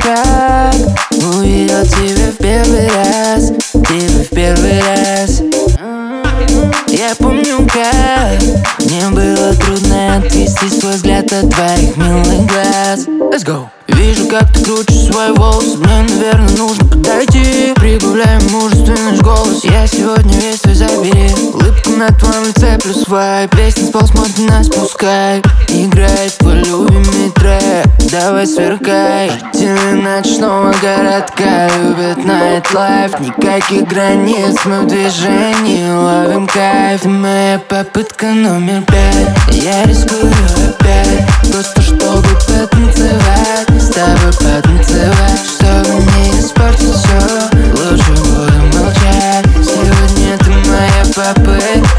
как увидел тебя в первый раз, тебя в первый раз. Я помню, как мне было трудно отвести свой взгляд от твоих милых глаз. Let's go. Вижу, как ты крутишь свои волосы, мне, наверное, нужно подойти. Прибавляем мужественный голос, я сегодня весь твой забери. Улыбка на твоем лице плюс вайб, песня с полсмотрена спускай. Играет твой любимый трек, давай сверкай. Жители ночного городка любят nightlife. Никаких границ, мы в движении ловим кайф. Ты моя попытка номер 5, я рискую опять, просто чтобы потанцевать, с тобой потанцевать. Чтобы не испортить все, лучше буду молчать. Сегодня ты моя попытка